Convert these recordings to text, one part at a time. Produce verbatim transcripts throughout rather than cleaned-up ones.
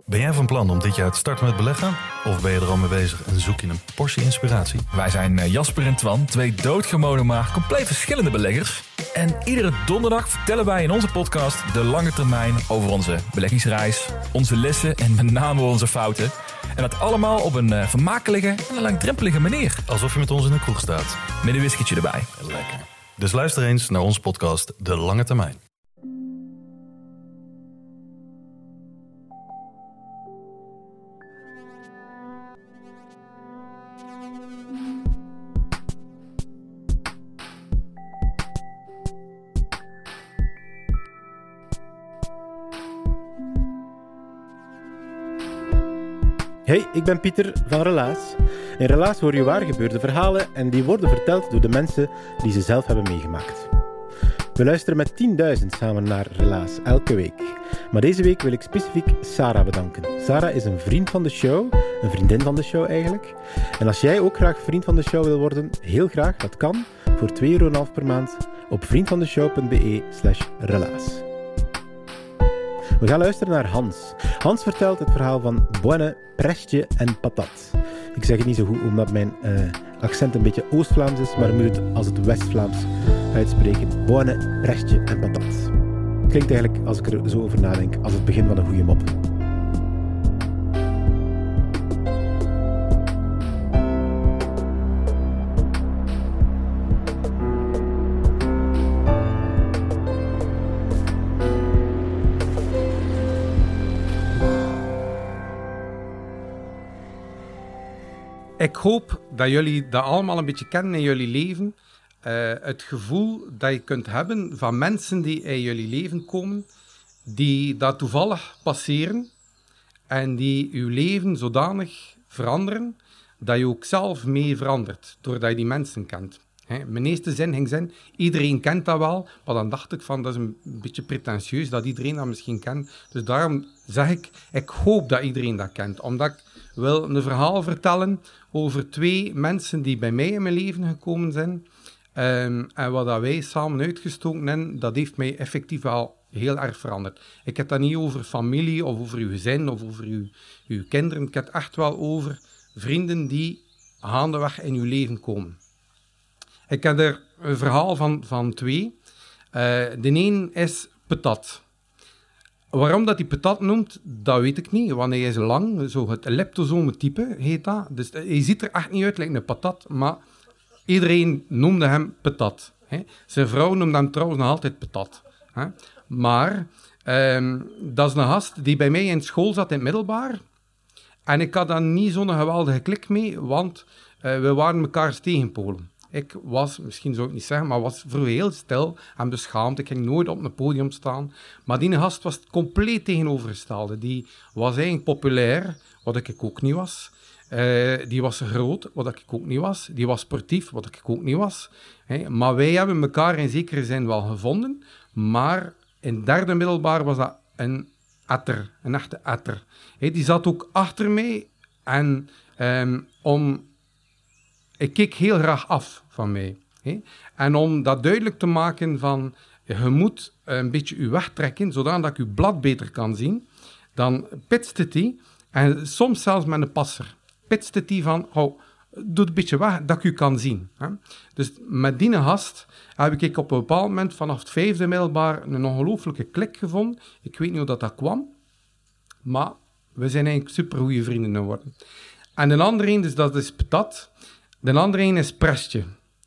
Ben jij van plan om dit jaar te starten met beleggen? Of ben je er al mee bezig en zoek je een portie inspiratie? Wij zijn Jasper en Twan, twee doodgewone maar compleet verschillende beleggers. En iedere donderdag vertellen wij in onze podcast de lange termijn over onze beleggingsreis, onze lessen en met name onze fouten. En dat allemaal op een vermakelijke en een langdrempelige manier. Alsof je met ons in een kroeg staat. Met een whiskytje erbij. Lekker. Dus luister eens naar onze podcast De Lange Termijn. Hey, ik ben Pieter van Relaas. In Relaas hoor je waar gebeurde verhalen en die worden verteld door de mensen die ze zelf hebben meegemaakt. We luisteren met tienduizend samen naar Relaas, elke week. Maar deze week wil ik specifiek Sarah bedanken. Sarah is een vriend van de show, een vriendin van de show eigenlijk. En als jij ook graag vriend van de show wil worden, heel graag, dat kan, voor twee euro en half per maand op vriendvandeshow.be slash relaas. We gaan luisteren naar Hans. Hans vertelt het verhaal van Boine, Prestje en Patat. Ik zeg het niet zo goed omdat mijn uh, accent een beetje Oost-Vlaams is, maar je moet het als het West-Vlaams uitspreken. Boine, Prestje en Patat. Klinkt eigenlijk, als ik er zo over nadenk, als het begin van een goede mop. Ik hoop dat jullie dat allemaal een beetje kennen in jullie leven. Uh, het gevoel dat je kunt hebben van mensen die in jullie leven komen, die dat toevallig passeren en die je leven zodanig veranderen dat je ook zelf mee verandert, doordat je die mensen kent. He, mijn eerste zin ging zijn, iedereen kent dat wel, maar dan dacht ik van, dat is een beetje pretentieus dat iedereen dat misschien kent. Dus daarom zeg ik, ik hoop dat iedereen dat kent, omdat ik wil een verhaal vertellen over twee mensen die bij mij in mijn leven gekomen zijn. Um, en wat dat wij samen uitgestoken hebben, dat heeft mij effectief wel heel erg veranderd. Ik heb dat niet over familie of over uw gezin of over uw, uw kinderen. Ik heb het echt wel over vrienden die gaandeweg in uw leven komen. Ik heb er een verhaal van, van twee. Uh, de een is Patat. Waarom dat hij Patat noemt, dat weet ik niet. Want hij is lang, zo het leptosome type heet dat. Dus hij ziet er echt niet uit, lijkt een patat, maar iedereen noemde hem Patat. Hè. Zijn vrouw noemde hem trouwens nog altijd Patat. Hè. Maar um, dat is een gast die bij mij in school zat in het middelbaar. En ik had daar niet zo'n geweldige klik mee, want uh, we waren mekaars tegenpolen. Ik was, misschien zou ik niet zeggen, maar was vroeger heel stil en beschaamd. Ik ging nooit op een podium staan. Maar die gast was het compleet tegenovergestelde. Die was eigenlijk populair, wat ik ook niet was. Uh, die was groot, wat ik ook niet was. Die was sportief, wat ik ook niet was. Hey, maar wij hebben elkaar in zekere zin wel gevonden. Maar in het derde middelbaar was dat een etter, een echte etter. Hey, die zat ook achter mij en um, om... Ik keek heel graag af van mij. Hè? En om dat duidelijk te maken van, je moet een beetje je wegtrekken, zodat ik je blad beter kan zien, dan pitste hij, en soms zelfs met een passer, pitste hij van, oh, doe het een beetje weg, dat ik u kan zien. Hè? Dus met die gast heb ik op een bepaald moment, vanaf het vijfde middelbaar, een ongelooflijke klik gevonden. Ik weet niet hoe dat, dat kwam, maar we zijn eigenlijk supergoeie vrienden geworden. En een andere een, dus dat is Patat. De andere een is Prestje.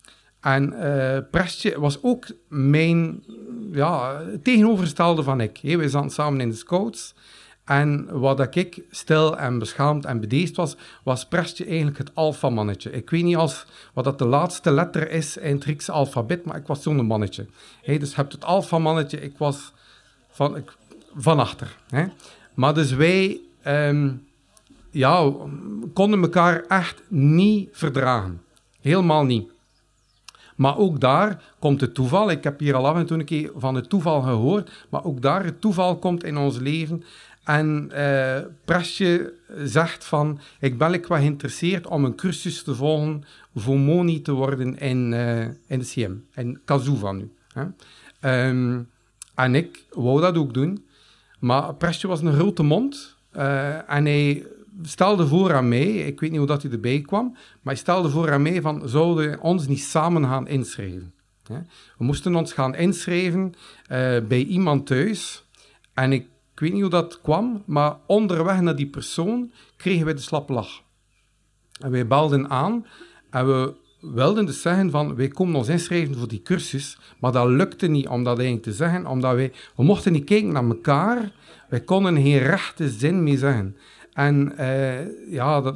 En uh, Prestje was ook mijn ja, tegenovergestelde van ik. Hey, we zaten samen in de scouts. En wat ik stil en beschaamd en bedeesd was, was Prestje eigenlijk het alfamannetje. Ik weet niet als, wat dat de laatste letter is in het Griekse alfabet, maar ik was zo'n mannetje. Hey, dus je hebt het alfamannetje, ik was van, ik, van achter. Hè. Maar dus wij... Um, ja, konden elkaar echt niet verdragen. Helemaal niet. Maar ook daar komt het toeval. Ik heb hier al af en toe een keer van het toeval gehoord, maar ook daar, het toeval komt in ons leven. En uh, Prestje zegt van, ik ben ik wel geïnteresseerd om een cursus te volgen voor moni te worden in, uh, in de C M, in Kazoo van nu. Hè. Um, en ik wou dat ook doen, maar Prestje was een grote mond. Uh, en hij stelde voor aan mij, ik weet niet hoe dat hij erbij kwam, maar hij stelde voor aan mij van, zouden we ons niet samen gaan inschrijven? Ja? We moesten ons gaan inschrijven uh, bij iemand thuis. En ik, ik weet niet hoe dat kwam, maar onderweg naar die persoon kregen wij de slappe lach. En wij belden aan en we wilden dus zeggen van, wij komen ons inschrijven voor die cursus, maar dat lukte niet om dat eigenlijk te zeggen, omdat wij, we mochten niet kijken naar elkaar, wij konden geen rechte zin mee zeggen. En uh, ja, dat,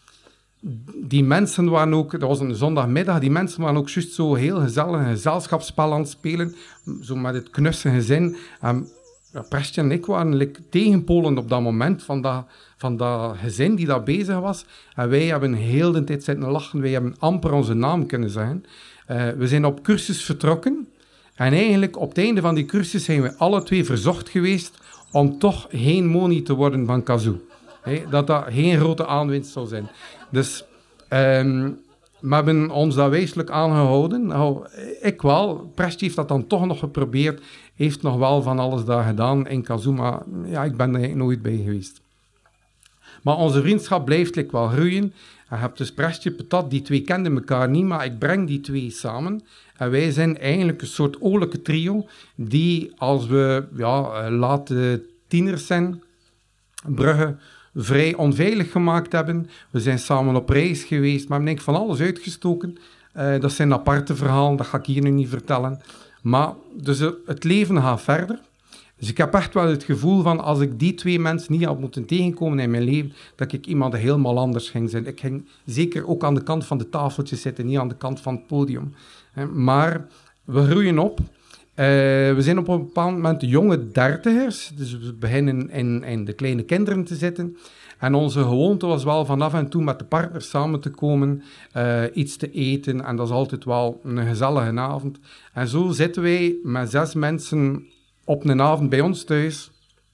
die mensen waren ook, dat was een zondagmiddag, die mensen waren ook juist zo heel gezellig een gezelschapsspel aan het spelen, zo met het knusse gezin. En ja, Prestje en ik waren like, tegenpolen op dat moment van dat, van dat gezin die daar bezig was. En wij hebben heel de tijd zitten lachen, wij hebben amper onze naam kunnen zeggen. Uh, we zijn op cursus vertrokken en eigenlijk op het einde van die cursus zijn we alle twee verzocht geweest om toch geen moni te worden van Kazoo. Hey, dat dat geen grote aanwinst zou zijn. Dus um, we hebben ons daar wezenlijk aangehouden. Nou, ik wel. Prestje heeft dat dan toch nog geprobeerd. Heeft nog wel van alles daar gedaan in Kazoo, maar ja, ik ben er eigenlijk nooit bij geweest. Maar onze vriendschap blijft like, wel groeien. Je hebt dus Prestje, Patat, die twee kenden elkaar niet, maar ik breng die twee samen. En wij zijn eigenlijk een soort oorlijke trio, die als we ja, late tieners zijn, Brugge vrij onveilig gemaakt hebben. We zijn samen op reis geweest, maar we hebben van alles uitgestoken. Uh, dat zijn aparte verhalen, dat ga ik hier nu niet vertellen. Maar dus uh, het leven gaat verder. Dus ik heb echt wel het gevoel van, als ik die twee mensen niet had moeten tegenkomen in mijn leven, dat ik iemand helemaal anders ging zijn. Ik ging zeker ook aan de kant van de tafeltjes zitten, niet aan de kant van het podium. Uh, maar we groeien op. Uh, we zijn op een bepaald moment jonge dertigers, dus we beginnen in, in de kleine kinderen te zitten. En onze gewoonte was wel van af en toe met de partner samen te komen, uh, iets te eten. En dat is altijd wel een gezellige avond. En zo zitten wij met zes mensen op een avond bij ons thuis.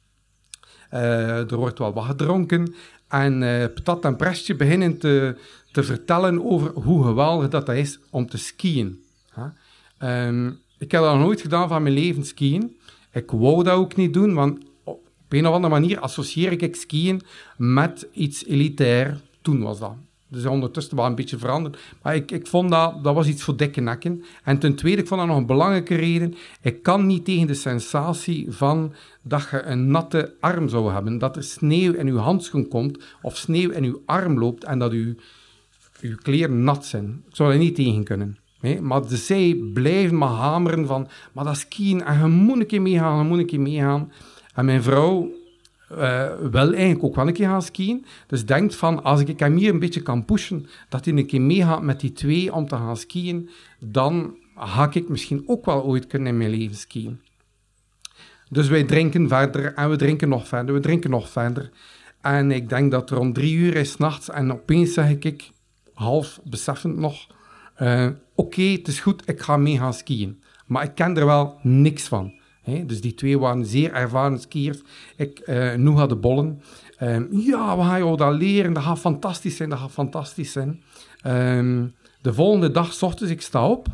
Uh, er wordt wel wat gedronken. En uh, Patat en Prestje beginnen te, te vertellen over hoe geweldig dat, dat is om te skiën. Huh? Um, Ik heb dat nog nooit gedaan van mijn leven, skiën. Ik wou dat ook niet doen, want op een of andere manier associeer ik skiën met iets elitair. Toen was dat. Dus ondertussen wel een beetje veranderd. Maar ik, ik vond dat, dat was iets voor dikke nekken. En ten tweede, ik vond dat nog een belangrijke reden. Ik kan niet tegen de sensatie van dat je een natte arm zou hebben. Dat er sneeuw in je handschoen komt, of sneeuw in je arm loopt en dat je, je kleren nat zijn. Ik zou er niet tegen kunnen. Nee, maar de zij blijven maar hameren van, maar dat skiën, en je moet een keer meegaan, je moet een keer meegaan. En mijn vrouw uh, wil eigenlijk ook wel een keer gaan skiën, dus denkt van, als ik hem hier een beetje kan pushen, dat hij een keer meegaat met die twee om te gaan skiën, dan ga ik misschien ook wel ooit kunnen in mijn leven skiën. Dus wij drinken verder, en we drinken nog verder, we drinken nog verder. En ik denk dat het rond drie uur is 's nachts, en opeens zeg ik, half beseffend nog, Uh, Oké, okay, het is goed, ik ga mee gaan skiën. Maar ik ken er wel niks van. Hè? Dus die twee waren zeer ervaren skiers. Ik, uh, nu had de bollen. Um, ja, we gaan jou dat leren, dat gaat fantastisch zijn, dat gaat fantastisch zijn. Um, de volgende dag, 's ochtends, ik sta op.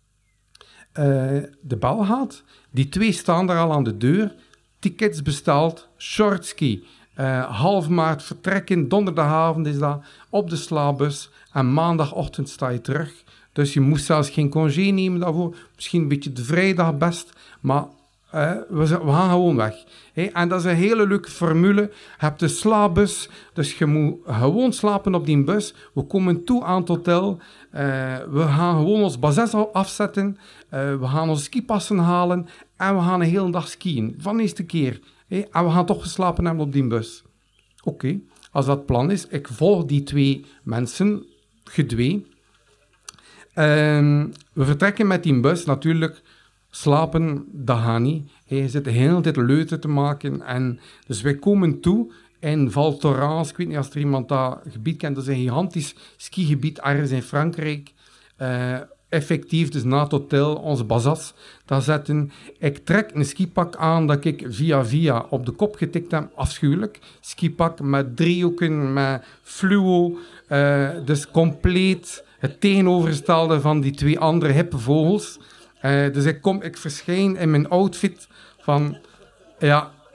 Uh, de bel gaat. Die twee staan daar al aan de deur. Tickets besteld, shortski. Uh, half maart vertrekken, donderdagavond is dat, op de slaapbus. En maandagochtend sta je terug. Dus je moest zelfs geen congé nemen daarvoor. Misschien een beetje de vrijdag best. Maar uh, we, we gaan gewoon weg. Hey, en dat is een hele leuke formule. Je hebt de slaapbus, dus je moet gewoon slapen op die bus. We komen toe aan het hotel. Uh, we gaan gewoon ons bazes afzetten. Uh, we gaan onze skipassen halen. En we gaan een hele dag skiën. Van de eerste keer. Hey, en we gaan toch geslapen hebben op die bus. Oké, okay. Als dat het plan is, ik volg die twee mensen, gedwee. Um, we vertrekken met die bus, natuurlijk, slapen, dat gaat niet. Hey, je zit de hele tijd leuten te maken. En, dus wij komen toe in Val Thorens. Ik weet niet of er iemand dat gebied kent. Dat is een gigantisch skigebied ergens in Frankrijk. Uh, effectief, dus na het hotel, onze bazas daar zetten. Ik trek een skipak aan dat ik via via op de kop getikt heb. Afschuwelijk. Skipak met driehoeken, met fluo. Uh, dus compleet het tegenovergestelde van die twee andere hippe vogels. Uh, dus ik, kom, ik verschijn in mijn outfit van... Ja,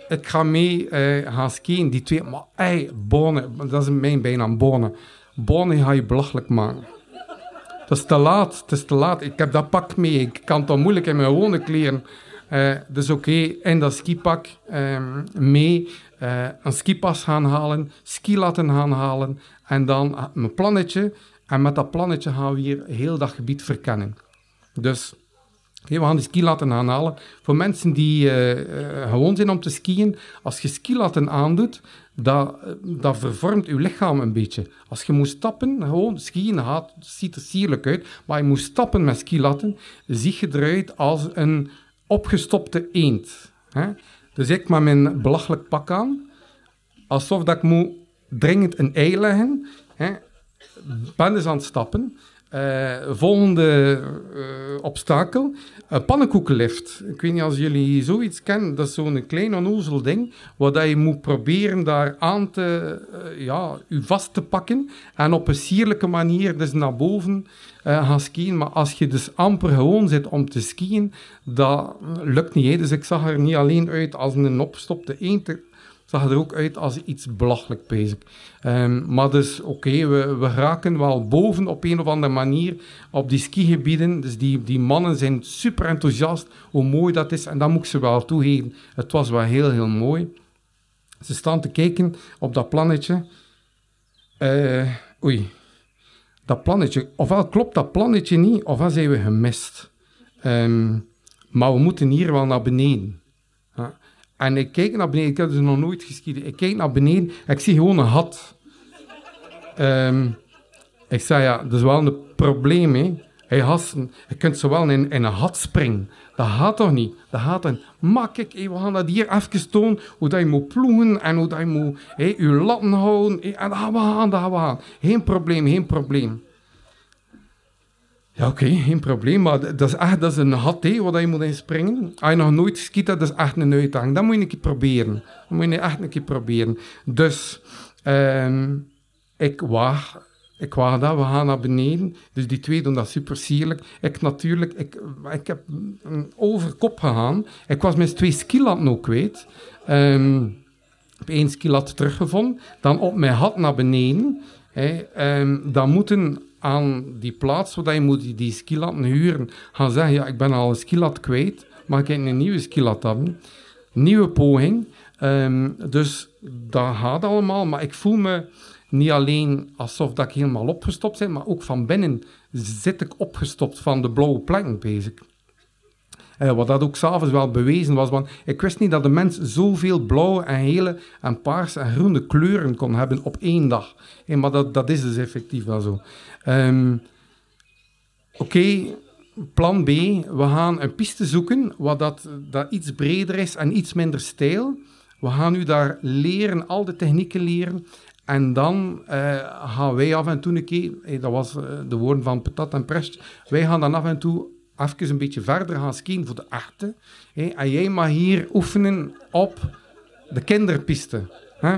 ik ga mee uh, gaan skiën. Die twee, maar hey, Bonen, dat is mijn bijnaam, Bonen. Bonen ga je belachelijk maken. Het is te laat, het is te laat. Ik heb dat pak mee, ik kan het dan moeilijk in mijn gewone kleren. Uh, dus oké, okay, in dat skipak um, mee, uh, een skipas gaan halen, skilatten gaan halen en dan uh, mijn plannetje. En met dat plannetje gaan we hier heel dat gebied verkennen. Dus okay, we gaan die skilatten gaan halen. Voor mensen die uh, uh, gewoon zijn om te skiën, als je skilatten aandoet, dat, dat vervormt je lichaam een beetje. Als je moet stappen, gewoon skiën, gaat, ziet er sierlijk uit, maar je moet stappen met skilatten, zie je eruit als een opgestopte eend. Hè? Dus ik met mijn belachelijk pak aan, alsof dat ik moet dringend een ei leggen, hè? Ben dus aan het stappen. Uh, volgende uh, obstakel, een pannenkoekenlift. Ik weet niet of jullie zoiets kennen, dat is zo'n klein onnozel ding, waar je moet proberen daar aan te, uh, ja, u vast te pakken en op een sierlijke manier dus naar boven uh, gaan skiën. Maar als je dus amper gewoon zit om te skiën, dat lukt niet. Hè? Dus ik zag er niet alleen uit als een opgestopte eend, zag er ook uit als iets belachelijk bezig. Um, maar dus, oké, okay, we, we raken wel boven op een of andere manier op die skigebieden. Dus die, die mannen zijn super enthousiast hoe mooi dat is. En dat moet ik ze wel toegeven. Het was wel heel, heel mooi. Ze staan te kijken op dat plannetje. Uh, oei. Dat plannetje. Ofwel klopt dat plannetje niet, ofwel zijn we gemist. Um, maar we moeten hier wel naar beneden. Ja. En ik kijk naar beneden, ik heb dus nog nooit geskied. Ik kijk naar beneden, ik zie gewoon een gat. Um, ik zei, ja, dat is wel een probleem, hè. Hey, gasten, je kunt zowel in, in een gat springen. Dat gaat toch niet? Dat gaat dan. Maar kijk, hey, we gaan dat hier even tonen, hoe dat je moet ploegen en hoe dat je moet hey, je latten houden. Hey, en dat gaan we gaan, dat gaan we gaan. Geen probleem, geen probleem. Ja, oké, okay, geen probleem, maar dat is echt dat is een gat hé, waar je moet in springen. Als je nog nooit skiet, dat is echt een uitdaging. Dat moet je een keer proberen. Dat moet je echt een keer proberen. Dus, um, ik waag, ik waag dat, we gaan naar beneden. Dus die twee doen dat super sierlijk. Ik natuurlijk, ik, ik heb over kop gegaan. Ik was mijn twee skilatten ook kwijt. Um, ik heb één skilat teruggevonden. Dan op mijn gat naar beneden. Hey, um, dan moeten aan die plaats waar je moet die, die skilatten huren, gaan zeggen, ja, ik ben al een skilat kwijt, mag ik een nieuwe skilat hebben? Nieuwe poging. Um, dus dat gaat allemaal, maar ik voel me niet alleen alsof dat ik helemaal opgestopt ben, maar ook van binnen zit ik opgestopt van de blauwe plekken bezig. Uh, wat dat ook s'avonds wel bewezen was, want ik wist niet dat de mens zoveel blauwe en gele en paarse en groene kleuren kon hebben op één dag. Hey, maar dat, dat is dus effectief wel zo. Um, Oké, okay, plan B. We gaan een piste zoeken wat dat, dat iets breder is en iets minder steil. We gaan nu daar leren, al de technieken leren. En dan uh, gaan wij af en toe een keer, hey, dat was uh, de woorden van Patat en Prest, wij gaan dan af en toe even een beetje verder gaan skiën voor de echte. Hey, en jij mag hier oefenen op de kinderpiste. Hè?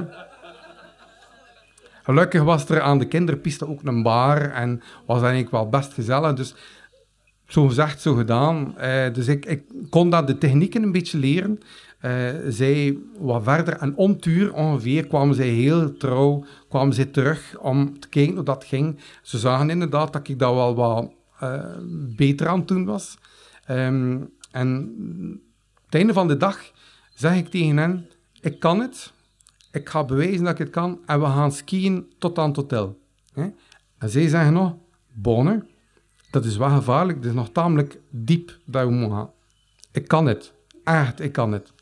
Gelukkig was er aan de kinderpiste ook een bar en was eigenlijk wel best gezellig. Dus zo gezegd, zo gedaan. Uh, dus ik, ik kon dat de technieken een beetje leren. Uh, zij wat verder en om het uur ongeveer kwamen zij heel trouw, kwamen zij terug om te kijken hoe dat ging. Ze zagen inderdaad dat ik dat wel wat uh, beter aan het doen was. Um, en het einde van de dag zeg ik tegen hen, ik kan het. Ik ga bewijzen dat ik het kan en we gaan skiën tot aan het hotel. He? En zij zeggen nog, Bonne, dat is wel gevaarlijk, dat is nog tamelijk diep dat we moeten gaan. Ik kan het. Echt, ik kan het.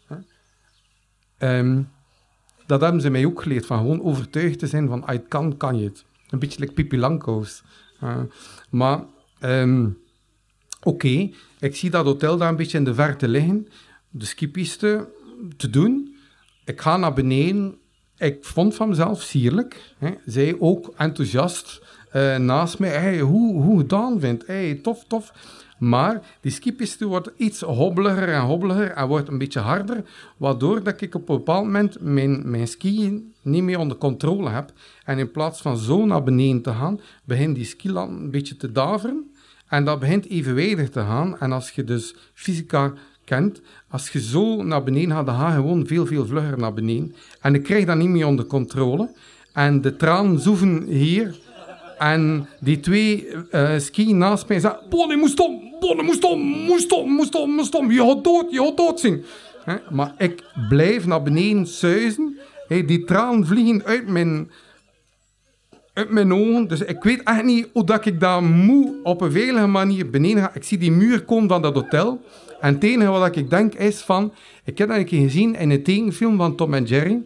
Um, dat hebben ze mij ook geleerd, van gewoon overtuigd te zijn van, als je het kan, kan je het. Een beetje like Pippi Langkous. Uh, maar, um, oké, okay, ik zie dat hotel daar een beetje in de verte liggen, de skipiste te doen. Ik ga naar beneden. Ik vond van mezelf sierlijk. Hè. Zij ook enthousiast uh, naast mij. Hey, hoe, hoe gedaan vindt. Hey, tof, tof. Maar die skipiste wordt iets hobbeliger en hobbeliger en wordt een beetje harder, waardoor dat ik op een bepaald moment mijn, mijn skiën niet meer onder controle heb. En in plaats van zo naar beneden te gaan, begint die skiland een beetje te daveren. En dat begint evenwijdig te gaan. En als je dus fysica kent. Als je zo naar beneden gaat, dan ga je gewoon veel, veel vlugger naar beneden. En ik krijg dat niet meer onder controle. En de tranen zoeven hier. En die twee uh, skiën naast mij zeggen... Bonnie, moest om, Bonnie, moest om, moest om, moest om, moest om. Je gaat dood, je gaat dood zijn. He? Maar ik blijf naar beneden suizen. He, die tranen vliegen uit mijn, uit mijn ogen. Dus ik weet echt niet hoe dat ik daar moe op een veilige manier beneden ga. Ik zie die muur komen van dat hotel. En het enige wat ik denk is van... Ik heb dat een keer gezien in een tekenfilm van Tom en Jerry.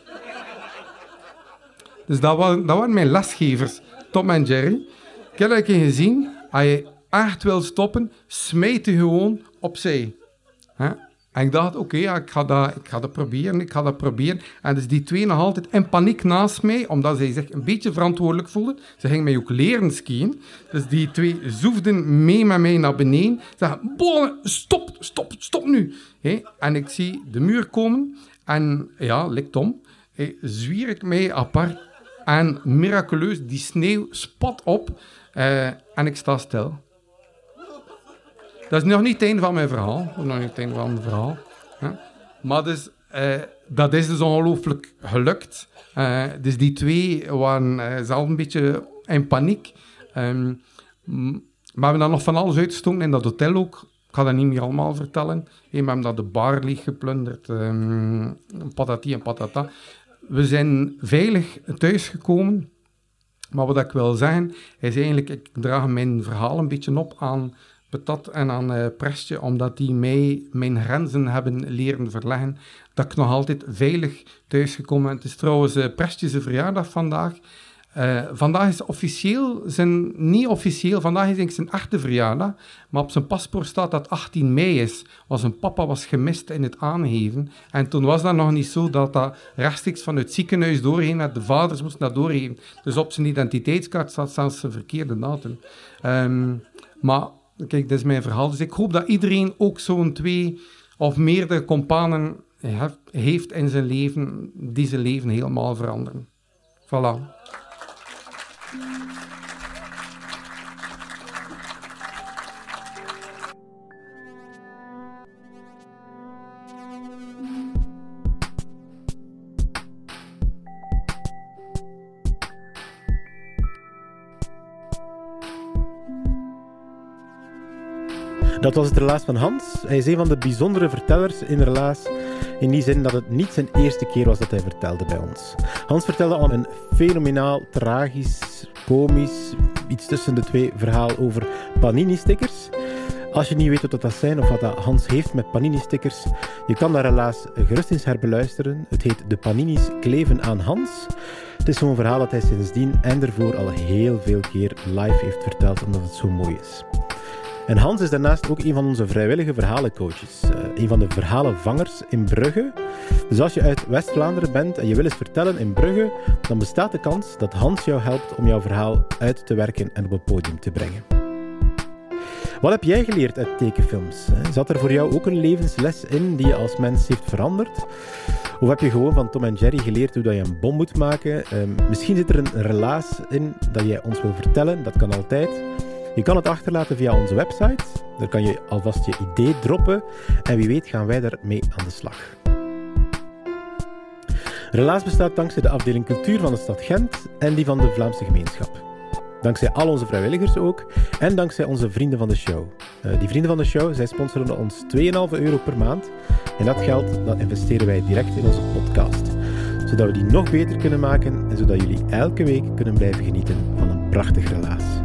Dus dat waren, dat waren mijn lesgevers, Tom en Jerry. Ik heb dat een keer gezien. Als je echt wil stoppen, smijt je gewoon opzij. He? En ik dacht, oké, okay, ja, ik, ga dat, ik ga dat proberen, ik ga dat proberen. En dus die twee nog altijd in paniek naast mij, omdat zij zich een beetje verantwoordelijk voelden. Ze gingen mij ook leren skiën. Dus die twee zoefden mee met mij naar beneden. Ze zeggen, Bonne, stop, stop, stop nu. Hey, en ik zie de muur komen. En ja, lik Tom, hey, zwier ik mij apart. En miraculeus, die sneeuw spat op. Uh, en ik sta stil. Dat is nog niet het einde van mijn verhaal. Dat is nog niet het einde van mijn verhaal. Ja. Maar dus, uh, dat is dus ongelooflijk gelukt. Uh, dus die twee waren uh, zelf een beetje in paniek. Um, maar we hebben dan nog van alles uitgestoken in dat hotel ook. Ik ga dat niet meer allemaal vertellen. Hey, we hebben dat de bar leeg geplunderd. Um, patati en patata. We zijn veilig thuisgekomen. Maar wat ik wil zeggen, is eigenlijk... Ik draag mijn verhaal een beetje op aan... Patat en aan uh, Prestje, omdat die mij mijn grenzen hebben leren verleggen, dat ik nog altijd veilig thuisgekomen ben. Het is trouwens uh, Prestje's verjaardag vandaag. Uh, vandaag is officieel, zijn, niet officieel, vandaag is denk ik zijn echte verjaardag, maar op zijn paspoort staat dat achttien mei is, want zijn papa was gemist in het aangeven. En toen was dat nog niet zo dat dat rechtstreeks vanuit het ziekenhuis doorheen, dat de vaders moesten dat doorgeven. Dus op zijn identiteitskaart staat zelfs een verkeerde datum. Um, maar... Kijk, dat is mijn verhaal. Dus ik hoop dat iedereen ook zo'n twee of meerdere companen heeft in zijn leven, die zijn leven helemaal veranderen. Voilà. Dat was het relaas van Hans. Hij is een van de bijzondere vertellers in relaas. In die zin dat het niet zijn eerste keer was dat hij vertelde bij ons. Hans vertelde al een fenomenaal, tragisch, komisch, iets tussen de twee verhaal over Panini-stickers. Als je niet weet wat dat zijn of wat dat Hans heeft met Panini-stickers, je kan dat relaas gerust eens herbeluisteren. Het heet De Panini's kleven aan Hans. Het is zo'n verhaal dat hij sindsdien en ervoor al heel veel keer live heeft verteld, omdat het zo mooi is. En Hans is daarnaast ook een van onze vrijwillige verhalencoaches. Uh, een van de verhalenvangers in Brugge. Dus als je uit West-Vlaanderen bent en je wil eens vertellen in Brugge, dan bestaat de kans dat Hans jou helpt om jouw verhaal uit te werken en op het podium te brengen. Wat heb jij geleerd uit tekenfilms? Zat er voor jou ook een levensles in die je als mens heeft veranderd? Of heb je gewoon van Tom en Jerry geleerd hoe dat je een bom moet maken? Uh, misschien zit er een relaas in dat jij ons wil vertellen, dat kan altijd. Je kan het achterlaten via onze website. Daar kan je alvast je idee droppen. En wie weet gaan wij daarmee aan de slag. Relaas bestaat dankzij de afdeling cultuur van de stad Gent en die van de Vlaamse gemeenschap. Dankzij al onze vrijwilligers ook. En dankzij onze vrienden van de show. Uh, die vrienden van de show, zij sponsoren ons twee komma vijf euro per maand. En dat geld dat investeren wij direct in onze podcast. Zodat we die nog beter kunnen maken en zodat jullie elke week kunnen blijven genieten van een prachtig relaas.